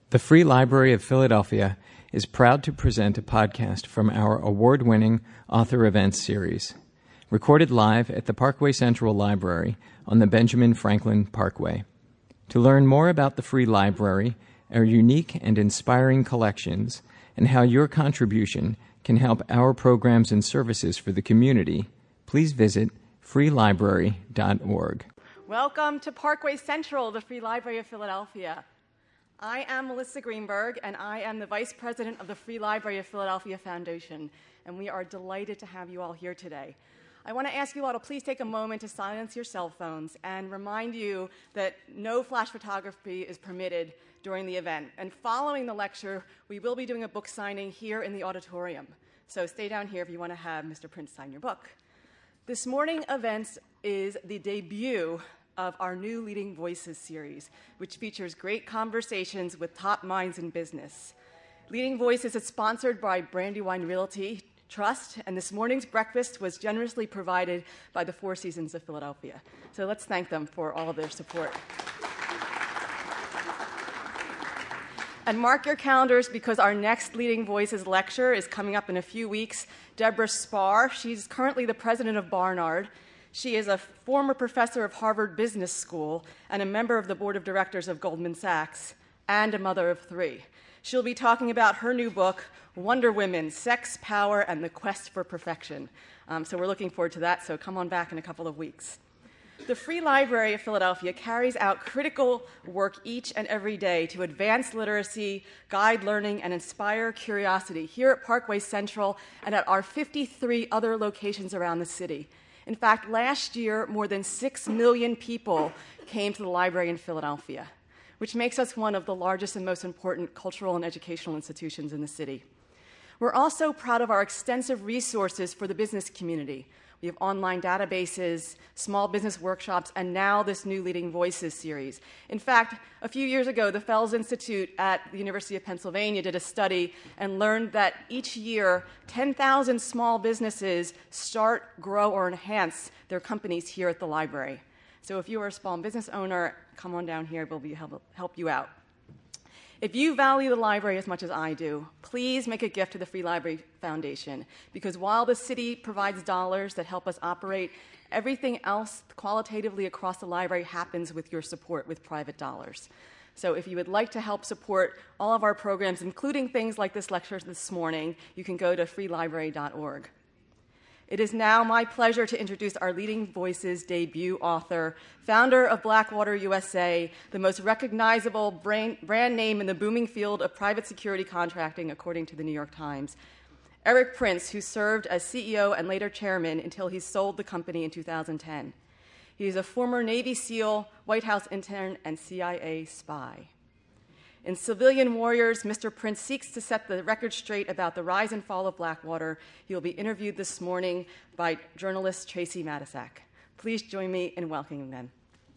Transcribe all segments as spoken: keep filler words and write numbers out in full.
The Free Library of Philadelphia is proud to present a podcast from our award-winning Author Events series, recorded live at the Parkway Central Library on the Benjamin Franklin Parkway. To learn more about the Free Library, our unique and inspiring collections, and how your contribution can help our programs and services for the community, please visit free library dot org. Welcome to Parkway Central, the Free Library of Philadelphia. I am Melissa Greenberg, and I am the Vice President of the Free Library of Philadelphia Foundation, and we are delighted to have you all here today. I want to ask you all to please take a moment to silence your cell phones and remind you that no flash photography is permitted during the event. And following the lecture, we will be doing a book signing here in the auditorium. So stay down here if you want to have Mister Prince sign your book. This morning's event is the debut of our new Leading Voices series, which features great conversations with top minds in business. Leading Voices is sponsored by Brandywine Realty Trust, and this morning's breakfast was generously provided by the Four Seasons of Philadelphia. So let's thank them for all of their support. And mark your calendars because our next Leading Voices lecture is coming up in a few weeks. Deborah Spar, she's currently the president of Barnard. She is a former professor of Harvard Business School and a member of the board of directors of Goldman Sachs, and a mother of three. She'll be talking about her new book, Wonder Women, Sex, Power, and the Quest for Perfection. Um, so we're looking forward to that, so come on back in a couple of weeks. The Free Library of Philadelphia carries out critical work each and every day to advance literacy, guide learning, and inspire curiosity here at Parkway Central and at our fifty-three other locations around the city. In fact, last year, more than six million people came to the library in Philadelphia, which makes us one of the largest and most important cultural and educational institutions in the city. We're also proud of our extensive resources for the business community. We have online databases, small business workshops, and now this new Leading Voices series. In fact, a few years ago, the Fels Institute at the University of Pennsylvania did a study and learned that each year, ten thousand small businesses start, grow, or enhance their companies here at the library. So if you are a small business owner, come on down here. We'll be help, help you out. If you value the library as much as I do, please make a gift to the Free Library Foundation, because while the city provides dollars that help us operate, everything else qualitatively across the library happens with your support with private dollars. So if you would like to help support all of our programs, including things like this lecture this morning, you can go to free library dot org. It is now my pleasure to introduce our Leading Voices debut author, founder of Blackwater U S A, the most recognizable brand, brand name in the booming field of private security contracting, according to the New York Times. Eric Prince, who served as C E O and later chairman until he sold the company in two thousand ten. He is a former Navy SEAL, White House intern, and C I A spy. In Civilian Warriors, Mister Prince seeks to set the record straight about the rise and fall of Blackwater. He will be interviewed this morning by journalist Tracy Matisak. Please join me in welcoming them.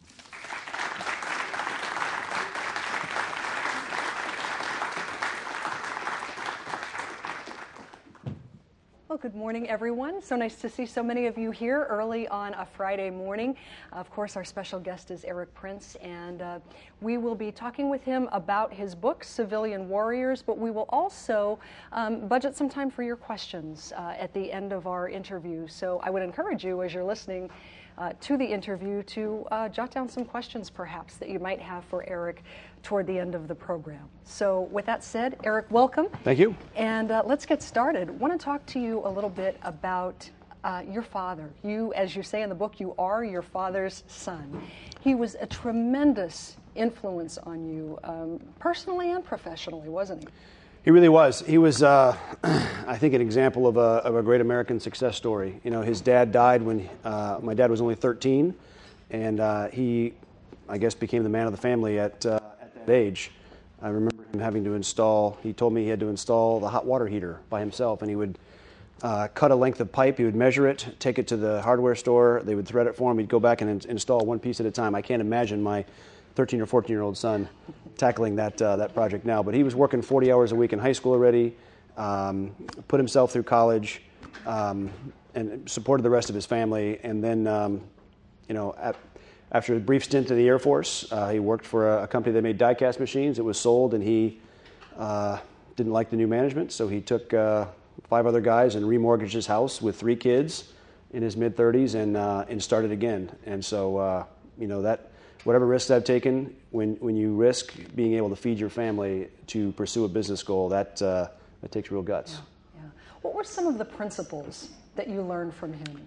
Well, good morning, everyone. So nice to see so many of you here early on a Friday morning. Of course, our special guest is Eric Prince, and uh, we will be talking with him about his book, Civilian Warriors, but we will also um, budget some time for your questions uh, at the end of our interview. So I would encourage you, as you're listening uh, to the interview, to uh, jot down some questions, perhaps, that you might have for Eric toward the end of the program. So with that said, Eric, welcome. Thank you. And uh, let's get started. I want to talk to you a little bit about uh, your father. You, as you say in the book, you are your father's son. He was a tremendous influence on you, um, personally and professionally, wasn't he? He really was. He was, uh, I think, an example of a, of a great American success story. You know, his dad died when uh, my dad was only thirteen, and uh, he, I guess, became the man of the family at uh, age. I remember him having to install, he told me he had to install the hot water heater by himself, and he would uh, cut a length of pipe, he would measure it, take it to the hardware store, they would thread it for him, he'd go back and in- install one piece at a time. I can't imagine my thirteen or fourteen year old son tackling that uh, that project now, but he was working forty hours a week in high school already, um, put himself through college, um, and supported the rest of his family, and then, um, you know, at, after a brief stint in the Air Force, uh, he worked for a, a company that made die-cast machines. It was sold, and he uh, didn't like the new management, so he took uh, five other guys and remortgaged his house with three kids in his mid-thirties and uh, and started again. And so, uh, you know, that whatever risks I've taken, when when you risk being able to feed your family to pursue a business goal, that uh, that takes real guts. Yeah, yeah. What were some of the principles that you learned from him?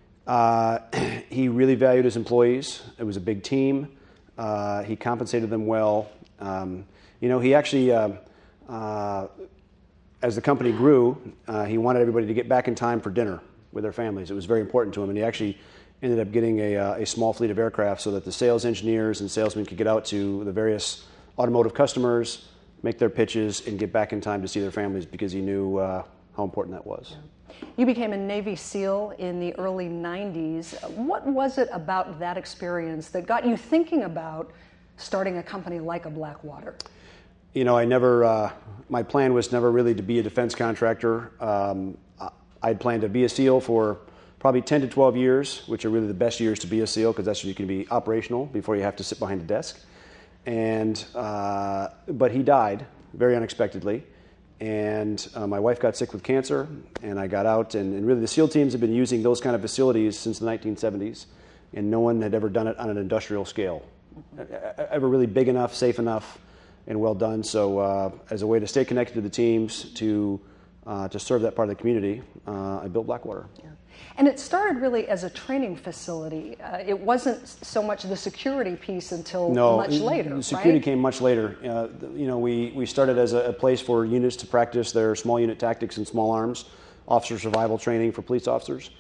Uh, he really valued his employees. It was a big team. Uh, he compensated them well. Um, you know, he actually, uh, uh, as the company grew, uh, he wanted everybody to get back in time for dinner with their families. It was very important to him, and he actually ended up getting a, uh, a small fleet of aircraft so that the sales engineers and salesmen could get out to the various automotive customers, make their pitches, and get back in time to see their families because he knew uh, how important that was. You became a Navy SEAL in the early nineties. What was it about that experience that got you thinking about starting a company like a Blackwater? You know, I never, uh, my plan was never really to be a defense contractor. Um, I'd planned to be a SEAL for probably ten to twelve years, which are really the best years to be a SEAL because that's when you can be operational before you have to sit behind a desk. And, uh, but he died very unexpectedly. And uh, my wife got sick with cancer, and I got out. And, and really the SEAL teams have been using those kind of facilities since the nineteen seventies, and no one had ever done it on an industrial scale. Ever really big enough, safe enough, and well done. So uh, as a way to stay connected to the teams, to Uh, to serve that part of the community, uh, I built Blackwater. Yeah. And it started really as a training facility. Uh, it wasn't so much the security piece until no, much later, the security right? came much later. Uh, you know, we, we started as a, a place for units to practice their small unit tactics and small arms, officer survival training for police officers.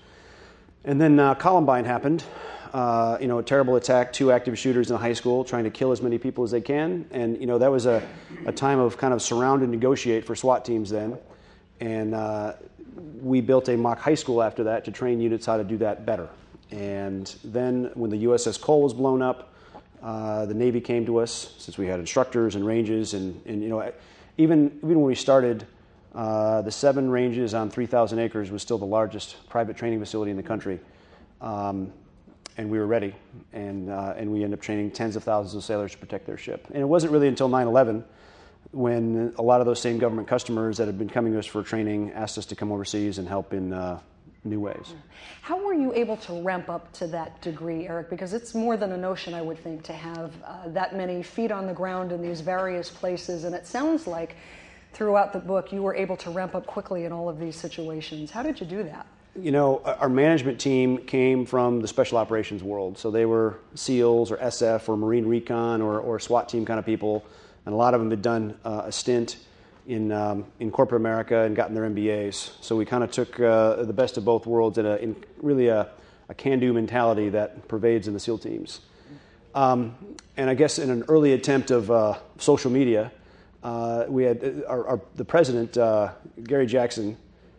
And then uh, Columbine happened. Uh, you know, a terrible attack, two active shooters in a high school trying to kill as many people as they can. And, you know, that was a, a time of kind of surround and negotiate for SWAT teams then. And uh, we built a mock high school after that to train units how to do that better. And then when the U S S Cole was blown up, uh, the Navy came to us since we had instructors and ranges. And, and you know, even, even when we started, uh, the seven ranges on three thousand acres was still the largest private training facility in the country. Um, and we were ready. And, uh, and we ended up training tens of thousands of sailors to protect their ship. And it wasn't really until nine eleven when a lot of those same government customers that had been coming to us for training asked us to come overseas and help in uh, new ways. How were you able to ramp up to that degree, Eric? Because it's more than a notion, I would think, to have uh, that many feet on the ground in these various places. And it sounds like throughout the book you were able to ramp up quickly in all of these situations. How did you do that? You know, our management team came from the special operations world. So they were SEALs or S F or Marine Recon or, or SWAT team kind of people. And a lot of them had done uh, a stint in um, in corporate America and gotten their M B As. So we kind of took uh, the best of both worlds and a, in really a, a can-do mentality that pervades in the SEAL teams. Um, and I guess in an early attempt of uh, social media, uh, we had our, our, the president, uh, Gary Jackson,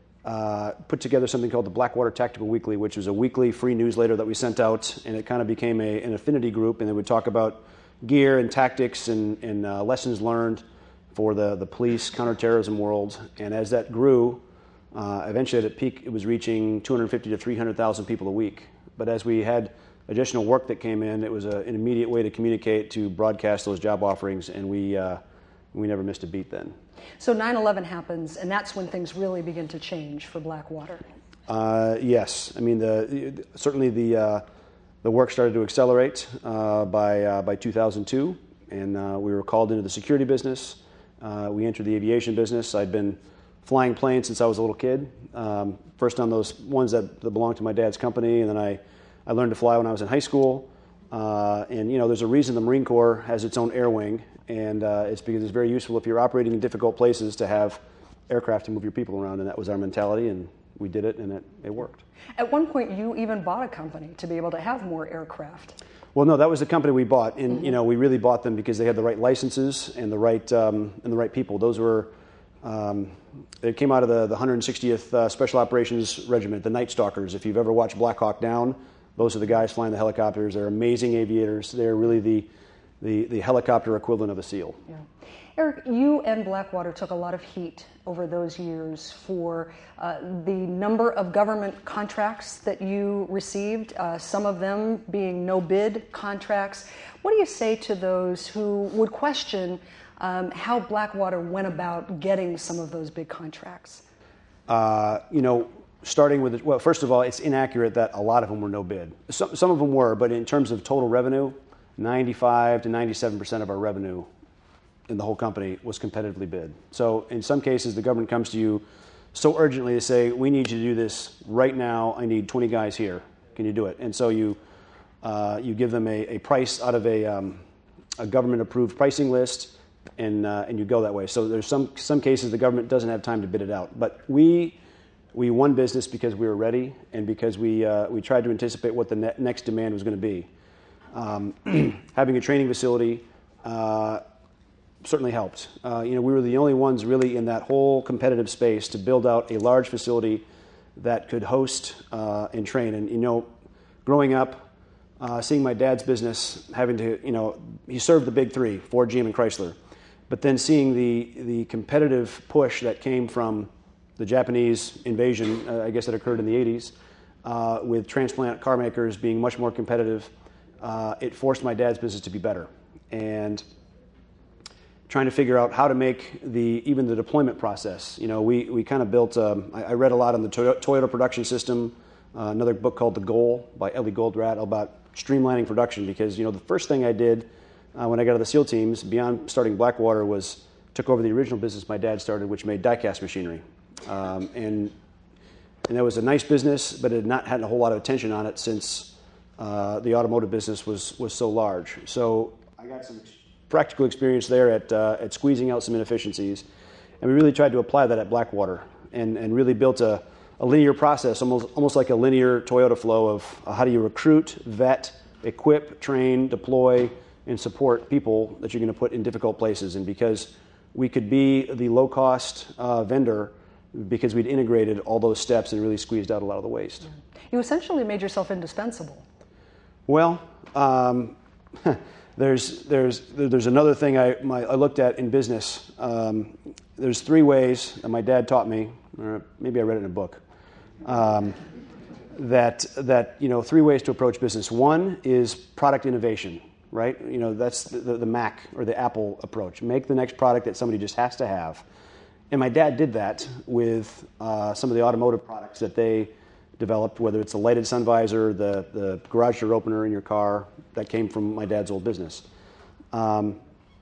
uh, put together something called the Blackwater Tactical Weekly, which was a weekly free newsletter that we sent out, and it kind of became a, an affinity group, and it would talk about gear and tactics and, and uh, lessons learned for the, the police counterterrorism world. And as that grew, uh, eventually at its peak, it was reaching two hundred fifty to three hundred thousand people a week. But as we had additional work that came in, it was a, an immediate way to communicate, to broadcast those job offerings, and we, uh, we never missed a beat then. So nine eleven happens, and that's when things really begin to change for Blackwater. Uh, yes. I mean, the, certainly the... Uh, The work started to accelerate uh, by uh, by two thousand two, and uh, we were called into the security business. Uh, we entered the aviation business. I'd been flying planes since I was a little kid. Um, first on those ones that, that belonged to my dad's company, and then I, I learned to fly when I was in high school. Uh, and you know, there's a reason the Marine Corps has its own air wing, and uh, it's because it's very useful if you're operating in difficult places to have aircraft to move your people around, and that was our mentality, and we did it, and it, it worked. At one point, you even bought a company to be able to have more aircraft. Well, no, that was the company we bought, and mm-hmm. you know, we really bought them because they had the right licenses and the right um, and the right people. Those were um, they came out of the, the one hundred sixtieth uh, Special Operations Regiment, the Night Stalkers. If you've ever watched Black Hawk Down, those are the guys flying the helicopters. They're amazing aviators. They're really the the, the helicopter equivalent of a SEAL. Yeah. Eric, you and Blackwater took a lot of heat over those years for uh, the number of government contracts that you received, uh, some of them being no-bid contracts. What do you say to those who would question um, how Blackwater went about getting some of those big contracts? Uh, you know, starting with, well, first of all, it's inaccurate that a lot of them were no bid. Some, some of them were, but in terms of total revenue, ninety-five to ninety-seven percent of our revenue in the whole company was competitively bid. So in some cases, the government comes to you so urgently to say, we need you to do this right now. I need twenty guys here. Can you do it? And so you uh, you give them a, a price out of a, um, a government-approved pricing list, and uh, and you go that way. So there's some some cases the government doesn't have time to bid it out. But we we won business because we were ready and because we uh, we tried to anticipate what the ne- next demand was going to be. Um, having a training facility uh, certainly helped. Uh, you know, we were the only ones really in that whole competitive space to build out a large facility that could host uh, and train. And you know, growing up, uh, seeing my dad's business, having to, you know, he served the big three, Ford, G M, and Chrysler, but then seeing the the competitive push that came from the Japanese invasion, uh, I guess that occurred in the eighties, uh, with transplant car makers being much more competitive. Uh, it forced my dad's business to be better, and trying to figure out how to make the even the deployment process. You know, we we kind of built. Um, I, I read a lot on the Toyota, Toyota production system. Uh, another book called The Goal by Ellie Goldratt about streamlining production, because you know the first thing I did uh, when I got to the SEAL teams, beyond starting Blackwater, was took over the original business my dad started, which made die-cast machinery, um, and and that was a nice business, but it had not had a whole lot of attention on it since. Uh, the automotive business was was so large. So I got some practical experience there at uh, at squeezing out some inefficiencies, and we really tried to apply that at Blackwater, and, and really built a, a linear process, almost almost like a linear Toyota flow of uh, how do you recruit, vet, equip, train, deploy, and support people that you're going to put in difficult places. And because we could be the low-cost uh, vendor, because we'd integrated all those steps and really squeezed out a lot of the waste. You essentially made yourself indispensable. Well, um, there's there's there's another thing I my, I looked at in business. Um, there's three ways that my dad taught me, or maybe I read it in a book. Um, that that you know three ways to approach business. One is product innovation, right? You know that's the, the, the Mac or the Apple approach. Make the next product that somebody just has to have. And my dad did that with uh, some of the automotive products that they developed, whether it's the lighted sun visor, the, the garage door opener in your car, that came from my dad's old business. Um,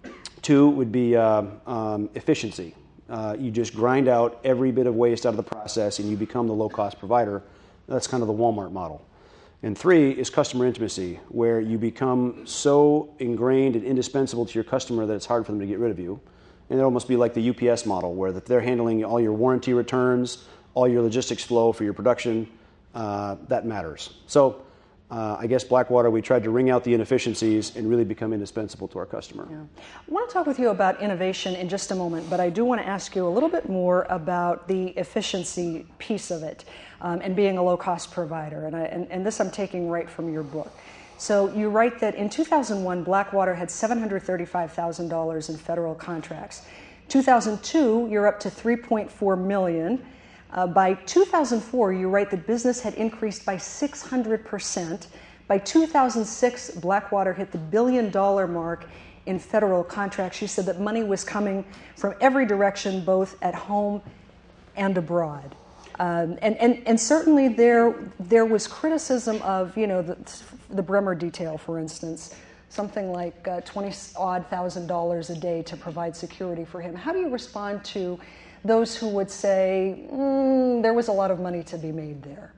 two would be uh, um, efficiency. Uh, you just grind out every bit of waste out of the process and you become the low-cost provider. That's kind of the Walmart model. And three is customer intimacy, where you become so ingrained and indispensable to your customer that it's hard for them to get rid of you. And it almost be like the U P S model, where they're handling all your warranty returns, all your logistics flow for your production. Uh, that matters. So uh, I guess Blackwater, we tried to wring out the inefficiencies and really become indispensable to our customer. Yeah. I want to talk with you about innovation in just a moment, but I do want to ask you a little bit more about the efficiency piece of it um, and being a low-cost provider. And, I, and, and this I'm taking right from your book. So you write that in two thousand one, Blackwater had seven hundred thirty-five thousand dollars in federal contracts. two thousand two, you're up to three point four million dollars. Uh, by two thousand four, you write that business had increased by six hundred percent. By two thousand six, Blackwater hit the billion dollar mark in federal contracts. You said that money was coming from every direction, both at home and abroad. Um, and, and, and certainly there, there was criticism of, you know, the, the Bremer detail, for instance, something like uh, twenty odd thousand dollars a day to provide security for him. How do you respond to those who would say, mm, there was a lot of money to be made there?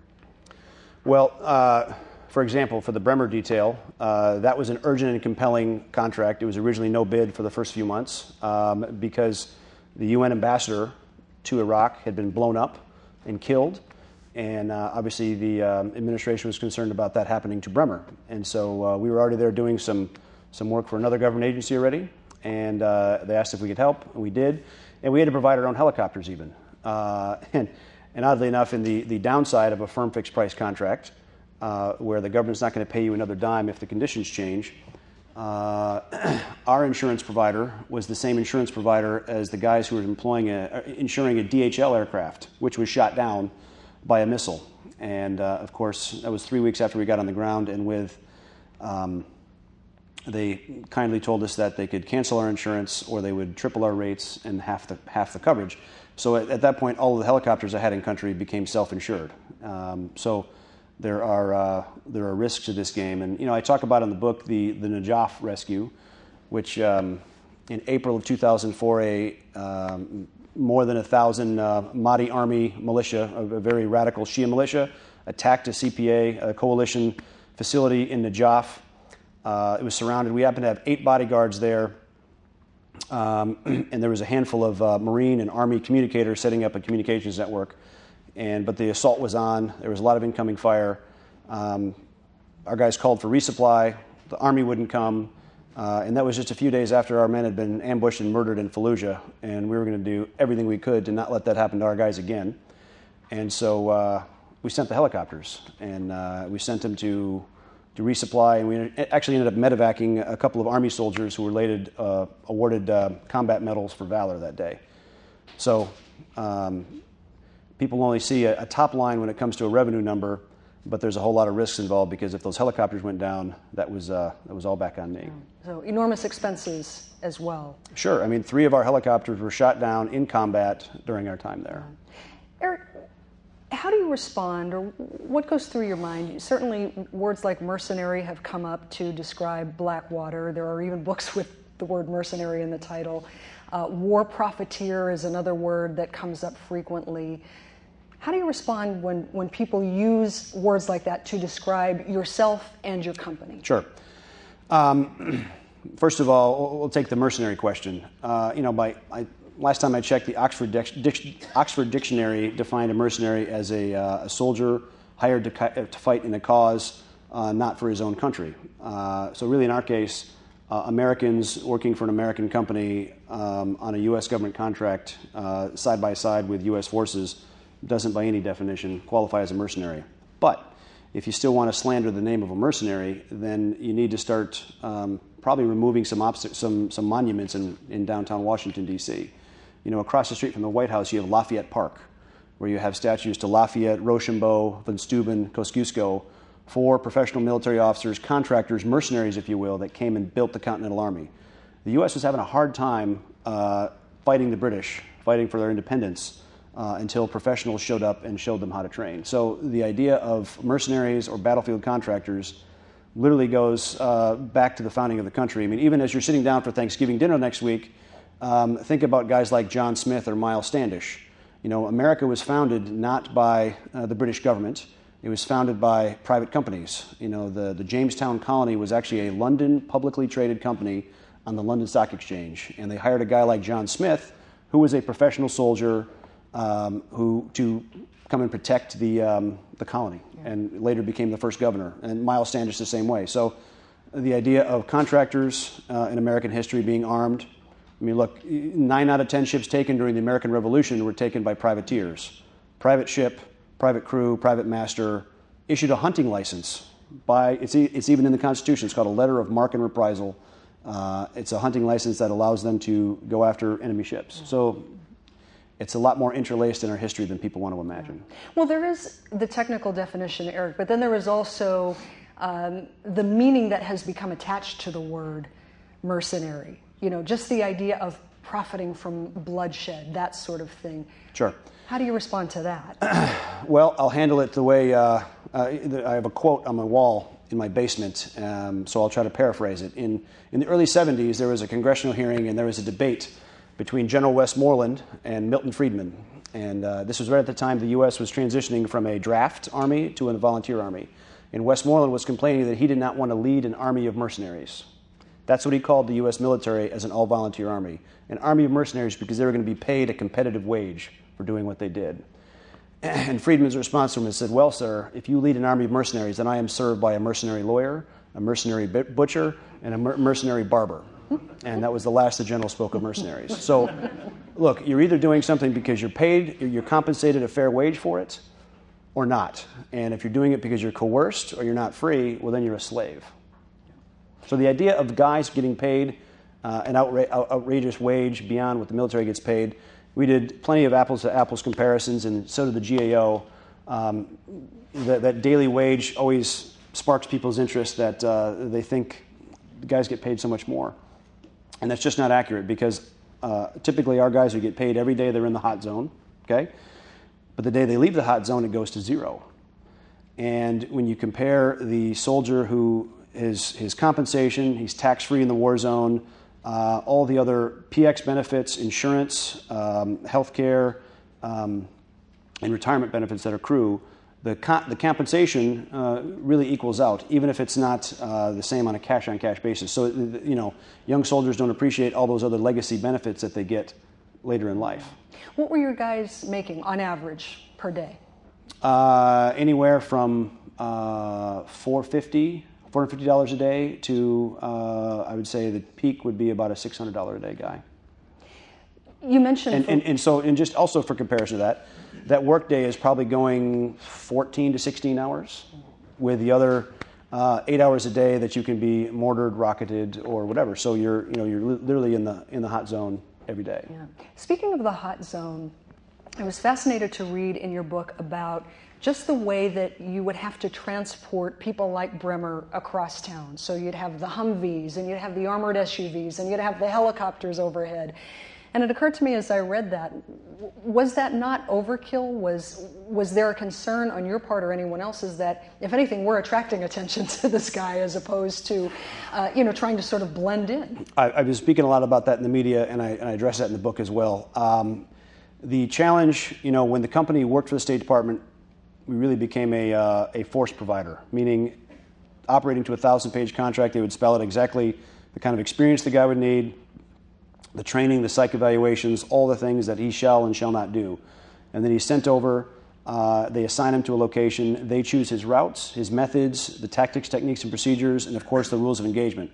Well, uh, for example, for the Bremer detail, uh, that was an urgent and compelling contract. It was originally no bid for the first few months um, because the U N ambassador to Iraq had been blown up and killed. And uh, obviously the um, administration was concerned about that happening to Bremer. And so uh, we were already there doing some, some work for another government agency already. And uh, they asked if we could help, and we did. And we had to provide our own helicopters even. Uh, and, and oddly enough, in the, the downside of a firm fixed price contract, uh, where the government's not going to pay you another dime if the conditions change, uh, our insurance provider was the same insurance provider as the guys who were employing a, insuring a D H L aircraft, which was shot down by a missile. And uh, of course, that was three weeks after we got on the ground, and with um, they kindly told us that they could cancel our insurance or they would triple our rates and half the half the coverage. So at, at that point, all of the helicopters I had in country became self-insured. Um, so there are uh, there are risks to this game, and you know I talk about in the book the the Najaf rescue, which um, in April of two thousand four, a um, more than a thousand uh, Mahdi Army militia, a, a very radical Shia militia, attacked a C P A, a coalition facility in Najaf. Uh, it was surrounded. We happened to have eight bodyguards there, um, and there was a handful of uh, Marine and Army communicators setting up a communications network. And but the assault was on. There was a lot of incoming fire. Um, our guys called for resupply. The Army wouldn't come. Uh, and that was just a few days after our men had been ambushed and murdered in Fallujah. And we were going to do everything we could to not let that happen to our guys again. And so uh, we sent the helicopters. And uh, we sent them to, to resupply. And we actually ended up medevacing a couple of Army soldiers who were later uh, awarded uh, combat medals for valor that day. So um, people only see a, a top line when it comes to a revenue number, but there's a whole lot of risks involved, because if those helicopters went down, that was uh, that was all back on me. So enormous expenses as well. Sure. I mean, three of our helicopters were shot down in combat during our time there. Eric, how do you respond, or what goes through your mind? Certainly words like mercenary have come up to describe Blackwater. There are even books with the word mercenary in the title. Uh, war profiteer is another word that comes up frequently. How do you respond when, when people use words like that to describe yourself and your company? Sure. Um, first of all, we'll take the mercenary question. Uh, you know, by I, last time I checked, the Oxford, Dic- Oxford Dictionary defined a mercenary as a, uh, a soldier hired to, to fight in a cause uh, not for his own country. Uh, so really, in our case, uh, Americans working for an American company um, on a U S government contract uh, side by side with U S forces doesn't by any definition qualify as a mercenary. But if you still want to slander the name of a mercenary, then you need to start um, probably removing some, obst- some some monuments in, in downtown Washington, D C You know, across the street from the White House, you have Lafayette Park, where you have statues to Lafayette, Rochambeau, Von Steuben, Kosciuszko, four professional military officers, contractors, mercenaries, if you will, that came and built the Continental Army. The U S was having a hard time uh, fighting the British, fighting for their independence, Uh, until professionals showed up and showed them how to train. So the idea of mercenaries or battlefield contractors literally goes uh, back to the founding of the country. I mean, even as you're sitting down for Thanksgiving dinner next week, um, think about guys like John Smith or Miles Standish. You know, America was founded not by uh, the British government. It was founded by private companies. You know, the, the Jamestown Colony was actually a London publicly traded company on the London Stock Exchange. And they hired a guy like John Smith, who was a professional soldier, Um, who to come and protect the um, the colony, yeah. and later became the first governor. And Miles Standish the same way. So the idea of contractors uh, in American history being armed, I mean, look, nine out of ten ships taken during the American Revolution were taken by privateers. Private ship, private crew, private master, issued a hunting license. By It's, it's even in the Constitution. It's called a letter of marque and reprisal. Uh, it's a hunting license that allows them to go after enemy ships. Mm-hmm. So it's a lot more interlaced in our history than people want to imagine. Well, there is the technical definition, Eric, but then there is also um, the meaning that has become attached to the word mercenary. You know, just the idea of profiting from bloodshed, that sort of thing. Sure. How do you respond to that? Well, I'll handle it the way, uh, uh, I have a quote on my wall in my basement, um, so I'll try to paraphrase it. In, in the early seventies, there was a congressional hearing and there was a debate between General Westmoreland and Milton Friedman. And uh, this was right at the time the U S was transitioning from a draft army to a volunteer army. And Westmoreland was complaining that he did not want to lead an army of mercenaries. That's what he called the U S military, as an all-volunteer army. An army of mercenaries because they were going to be paid a competitive wage for doing what they did. And Friedman's response to him said, well, sir, if you lead an army of mercenaries, then I am served by a mercenary lawyer, a mercenary butcher, and a mer- mercenary barber. And that was the last the general spoke of mercenaries. So, look, you're either doing something because you're paid, you're compensated a fair wage for it, or not. And if you're doing it because you're coerced or you're not free, well, then you're a slave. So the idea of guys getting paid uh, an outra- outrageous wage beyond what the military gets paid, we did plenty of apples to apples comparisons, and so did the G A O. Um, that, that daily wage always sparks people's interest, that uh, they think guys get paid so much more. And that's just not accurate, because uh, typically our guys who get paid every day, they're in the hot zone, okay? But the day they leave the hot zone, it goes to zero. And when you compare the soldier who his, his compensation, he's tax-free in the war zone, uh, all the other P X benefits, insurance, um, health care, um, and retirement benefits that accrue, the, co- the compensation uh, really equals out, even if it's not uh, the same on a cash-on-cash basis. So, you know, young soldiers don't appreciate all those other legacy benefits that they get later in life. What were your guys making on average per day? Uh, anywhere from uh, four hundred fifty dollars four hundred fifty dollars a day to, uh, I would say the peak would be about a six hundred dollars a day guy. You mentioned... And, and, and so, and just also for comparison to that, that work day is probably going fourteen to sixteen hours, with the other uh, eight hours a day that you can be mortared, rocketed, or whatever. So you're, you know, you're literally in the in the hot zone every day. Yeah. Speaking of the hot zone, I was fascinated to read in your book about just the way that you would have to transport people like Bremer across town. So you'd have the Humvees, and you'd have the armored S U Vs, and you'd have the helicopters overhead. And it occurred to me as I read that, was that not overkill? Was was there a concern on your part or anyone else's that, if anything, we're attracting attention to this guy as opposed to, uh, you know, trying to sort of blend in? I, I've been speaking a lot about that in the media, and I, and I address that in the book as well. Um, the challenge, you know, when the company worked for the State Department, we really became a, uh, a force provider, meaning operating to a thousand-page contract, they would spell out exactly the kind of experience the guy would need, the training, the psych evaluations, all the things that he shall and shall not do. And then he's sent over, uh, they assign him to a location, they choose his routes, his methods, the tactics, techniques, and procedures, and of course the rules of engagement.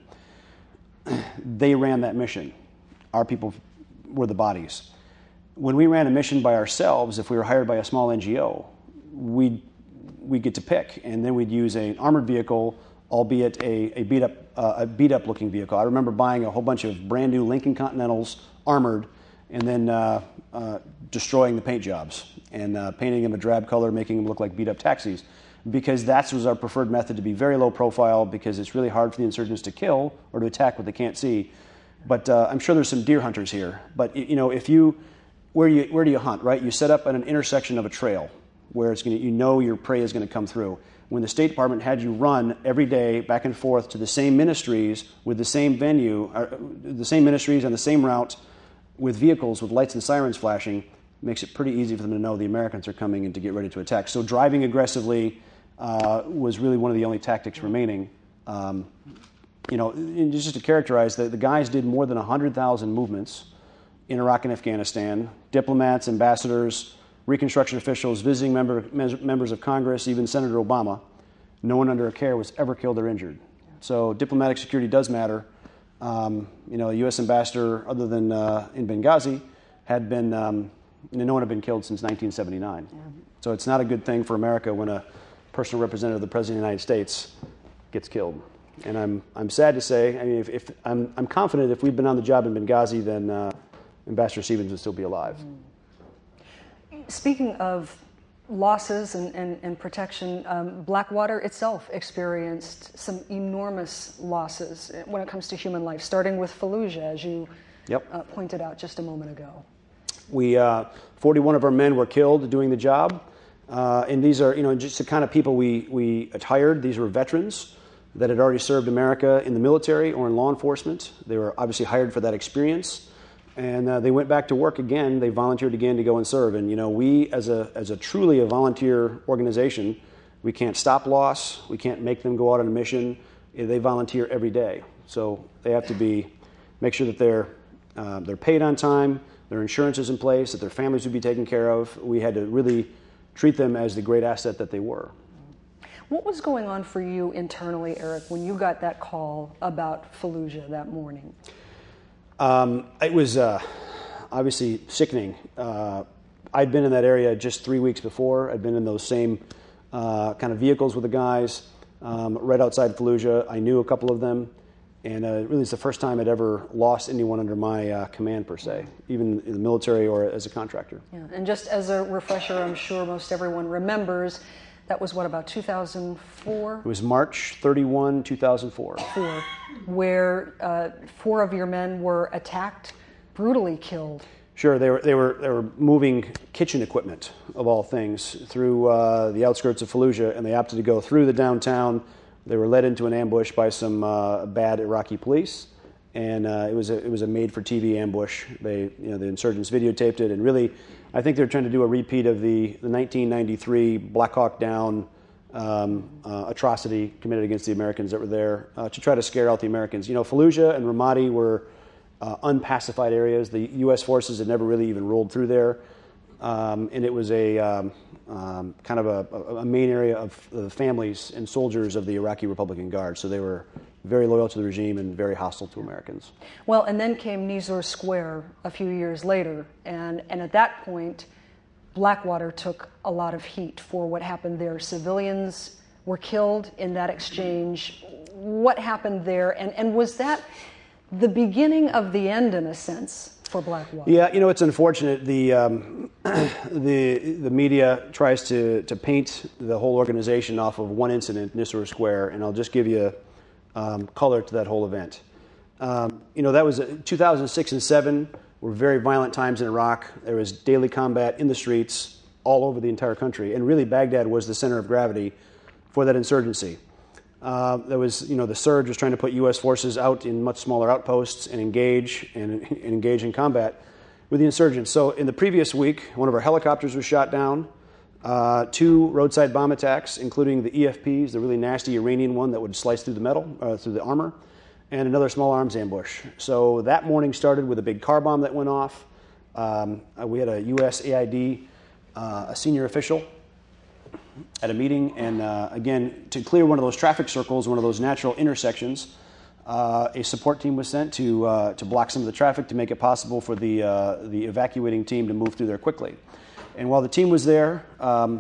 They ran that mission. Our people were the bodies. When we ran a mission by ourselves, if we were hired by a small N G O, we'd, we'd get to pick, and then we'd use an armored vehicle, albeit a, a beat up uh, a beat up looking vehicle. I remember buying a whole bunch of brand new Lincoln Continentals, armored, and then uh, uh, destroying the paint jobs and uh, painting them a drab color, making them look like beat up taxis, because that was our preferred method, to be very low profile, because it's really hard for the insurgents to kill or to attack what they can't see. But uh, I'm sure there's some deer hunters here. But you know, if you where you where do you hunt, right? You set up at an intersection of a trail where it's going to, you know your prey is going to come through. When the State Department had you run every day back and forth to the same ministries with the same venue, uh, the same ministries on the same route with vehicles with lights and sirens flashing, makes it pretty easy for them to know the Americans are coming and to get ready to attack. So driving aggressively uh, was really one of the only tactics remaining. Um, you know, just to characterize, the, the guys did more than one hundred thousand movements in Iraq and Afghanistan, diplomats, ambassadors, Reconstruction officials, visiting member, members of Congress, even Senator Obama. No one under care was ever killed or injured. So diplomatic security does matter. Um, you know, a U S ambassador, other than uh, in Benghazi, had been, um, you know, no one had been killed since nineteen seventy-nine. Yeah. So it's not a good thing for America when a personal representative of the President of the United States gets killed. And I'm I'm sad to say, I mean, if, if I'm I'm confident if we'd been on the job in Benghazi, then uh, Ambassador Stevens would still be alive. Mm. Speaking of losses and, and, and protection, um, Blackwater itself experienced some enormous losses when it comes to human life, starting with Fallujah, as you yep. uh, pointed out just a moment ago. We, uh, forty-one of our men were killed doing the job, uh, and these are, you know, just the kind of people we, we hired. These were veterans that had already served America in the military or in law enforcement. They were obviously hired for that experience. And uh, they went back to work again. They volunteered again to go and serve. And, you know, we, as a as a truly a volunteer organization, we can't stop loss. We can't make them go out on a mission. They volunteer every day. So they have to be, make sure that they're, uh, they're paid on time, their insurance is in place, that their families would be taken care of. We had to really treat them as the great asset that they were. What was going on for you internally, Eric, when you got that call about Fallujah that morning? Um, it was uh, obviously sickening. Uh, I'd been in that area just three weeks before. I'd been in those same uh, kind of vehicles with the guys um, right outside Fallujah. I knew a couple of them. And uh, really, it's the first time I'd ever lost anyone under my uh, command, per se, even in the military or as a contractor. Yeah. And just as a refresher, I'm sure most everyone remembers, that was what, about two thousand four? It was March thirty-first, two thousand four. Four, where uh, four of your men were attacked, brutally killed. Sure, they were they were they were moving kitchen equipment, of all things, through uh, the outskirts of Fallujah, and they opted to go through the downtown. They were led into an ambush by some uh, bad Iraqi police, and uh, it was a it was a made-for-T V ambush. They you know the insurgents videotaped it, and really, I think they're trying to do a repeat of the, the nineteen ninety-three Black Hawk Down um, uh, atrocity committed against the Americans that were there uh, to try to scare out the Americans. You know, Fallujah and Ramadi were uh, unpacified areas. The U S forces had never really even rolled through there, um, and it was a um, um, kind of a, a main area of the families and soldiers of the Iraqi Republican Guard. So they were very loyal to the regime and very hostile to Americans. Well, and then came Nisour Square a few years later, and, and at that point, Blackwater took a lot of heat for what happened there. Civilians were killed in that exchange. What happened there, and, and was that the beginning of the end, in a sense, for Blackwater? Yeah, you know, it's unfortunate. The um, the the media tries to, to paint the whole organization off of one incident, Nisour Square, and I'll just give you Um, color to that whole event. Um, you know, that was uh, two thousand six and seven were very violent times in Iraq. There was daily combat in the streets all over the entire country, and really Baghdad was the center of gravity for that insurgency. Uh, there was, you know, the surge was trying to put U S forces out in much smaller outposts and engage and, and engage in combat with the insurgents. So in the previous week, one of our helicopters was shot down. Uh, two roadside bomb attacks, including the E F Ps, the really nasty Iranian one that would slice through the metal, uh, through the armor, and another small arms ambush. So that morning started with a big car bomb that went off. Um, uh, we had a U S A I D, uh, a senior official, at a meeting, and uh, again, to clear one of those traffic circles, one of those natural intersections, uh, a support team was sent to uh, to block some of the traffic to make it possible for the uh, the evacuating team to move through there quickly. And while the team was there, um,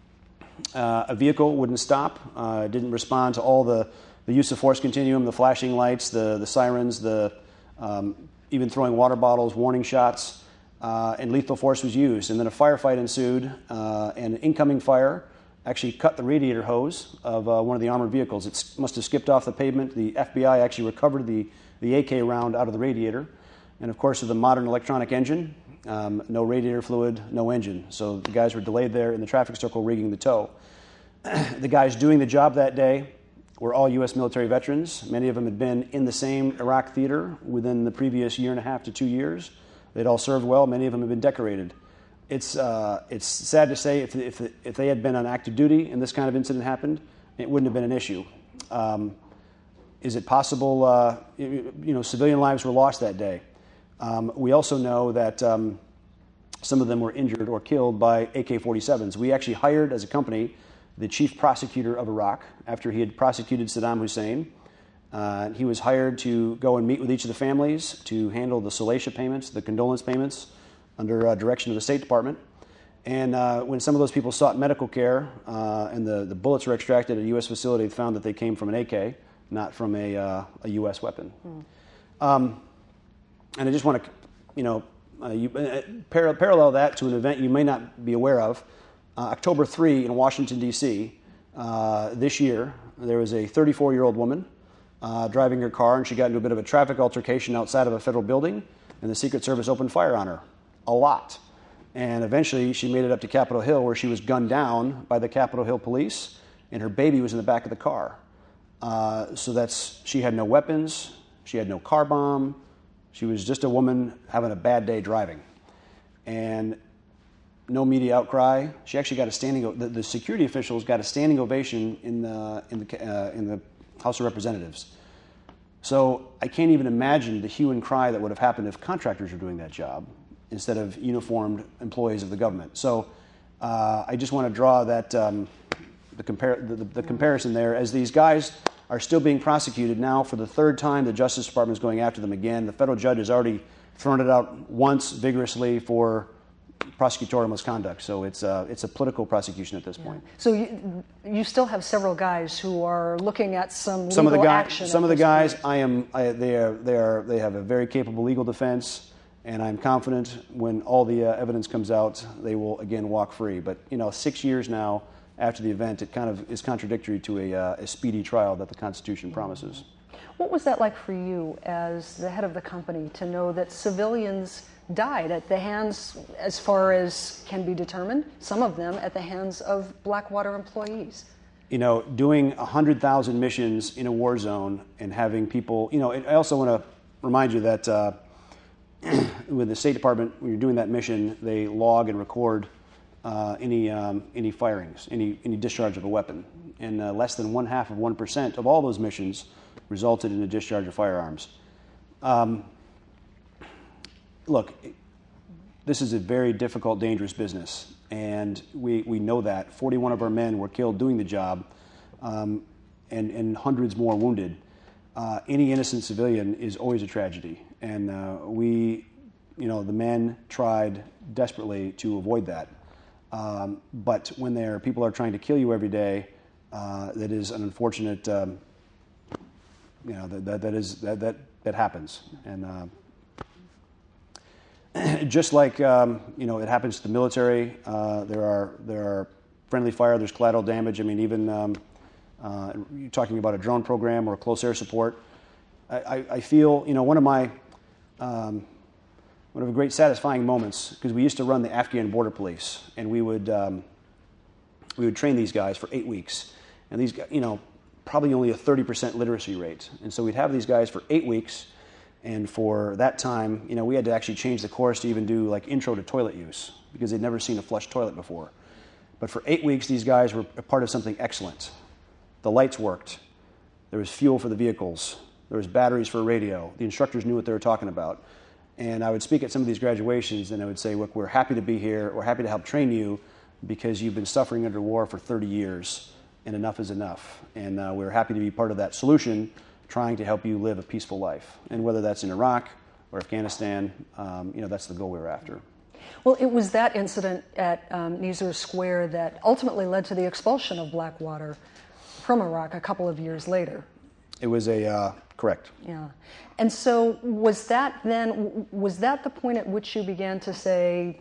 uh, a vehicle wouldn't stop, uh, didn't respond to all the, the use of force continuum, the flashing lights, the, the sirens, the um, even throwing water bottles, warning shots, uh, and lethal force was used. And then a firefight ensued, uh, and incoming fire actually cut the radiator hose of uh, one of the armored vehicles. It must have skipped off the pavement. The F B I actually recovered the, the A K round out of the radiator. And of course, with a modern electronic engine, Um, no radiator fluid, no engine. So the guys were delayed there in the traffic circle rigging the tow. The guys doing the job that day were all U S military veterans. Many of them had been in the same Iraq theater within the previous year and a half to two years. They'd all served well. Many of them had been decorated. It's uh, it's sad to say if, if, if they had been on active duty and this kind of incident happened, it wouldn't have been an issue. Um, is it possible, uh, you know, civilian lives were lost that day. Um, we also know that um, some of them were injured or killed by A K forty-sevens. We actually hired, as a company, the chief prosecutor of Iraq after he had prosecuted Saddam Hussein. Uh, he was hired to go and meet with each of the families to handle the solatia payments, the condolence payments, under uh, direction of the State Department. And uh, when some of those people sought medical care uh, and the, the bullets were extracted at a U S facility, they found that they came from an A K, not from a, uh, a U S weapon. Mm. Um, And I just want to, you know, uh, you, uh, par- parallel that to an event you may not be aware of. Uh, October third in Washington, D C, uh, this year, there was a thirty-four-year-old woman uh, driving her car, and she got into a bit of a traffic altercation outside of a federal building, and the Secret Service opened fire on her, a lot. And eventually, she made it up to Capitol Hill, where she was gunned down by the Capitol Hill police, and her baby was in the back of the car. Uh, so that's, she had no weapons, she had no car bomb, she was just a woman having a bad day driving, and no media outcry. She actually got a standing. The, the security officials got a standing ovation in the in the uh, in the House of Representatives. So I can't even imagine the hue and cry that would have happened if contractors were doing that job instead of uniformed employees of the government. So uh, I just want to draw that um, the, compar- the, the, the comparison there, as these guys are still being prosecuted now for the third time. The Justice Department is going after them again. The federal judge has already thrown it out once vigorously for prosecutorial misconduct. So it's uh, it's a political prosecution at this Yeah. point. So you, you still have several guys who are looking at some legal some of the guys, action. Some at of the this guys, point. I am, I, they are, they are, they have a very capable legal defense, and I'm confident when all the uh, evidence comes out, they will again walk free. But you know, six years now after the event, it kind of is contradictory to a, uh, a speedy trial that the Constitution promises. What was that like for you as the head of the company to know that civilians died at the hands, as far as can be determined, some of them at the hands of Blackwater employees? You know, doing one hundred thousand missions in a war zone and having people, you know, I also want to remind you that uh, with the State Department, when you're doing that mission, they log and record uh, any um, any firings, any any discharge of a weapon. And uh, less than one half of one percent of all those missions resulted in a discharge of firearms. Um, look, this is a very difficult, dangerous business, and we, we know that. forty-one of our men were killed doing the job, um, and, and hundreds more wounded. Uh, any innocent civilian is always a tragedy, and uh, we, you know, the men tried desperately to avoid that. Um, but when there people are trying to kill you every day, uh, that is an unfortunate. Um, you know that that, that is that, that that happens, and. Uh, Just like um, you know, it happens to the military. Uh, there are there are friendly fire. There's collateral damage. I mean, even um, uh, you're talking about a drone program or a close air support. I, I, I feel you know one of my um, one of the great satisfying moments, because we used to run the Afghan border police, and we would um, we would train these guys for eight weeks, and these guys, you know probably only a thirty percent literacy rate, and so we'd have these guys for eight weeks. And for that time, you know, we had to actually change the course to even do like intro to toilet use because they'd never seen a flush toilet before. But for eight weeks, these guys were a part of something excellent. The lights worked. There was fuel for the vehicles. There was batteries for a radio. The instructors knew what they were talking about. And I would speak at some of these graduations and I would say, look, we're happy to be here. We're happy to help train you because you've been suffering under war for thirty years and enough is enough. And uh, we're happy to be part of that solution, trying to help you live a peaceful life. And whether that's in Iraq or Afghanistan, um, you know, that's the goal we were after. Well, it was that incident at um, Nisour Square that ultimately led to the expulsion of Blackwater from Iraq a couple of years later. It was a, uh, correct. Yeah. And so was that then, was that the point at which you began to say,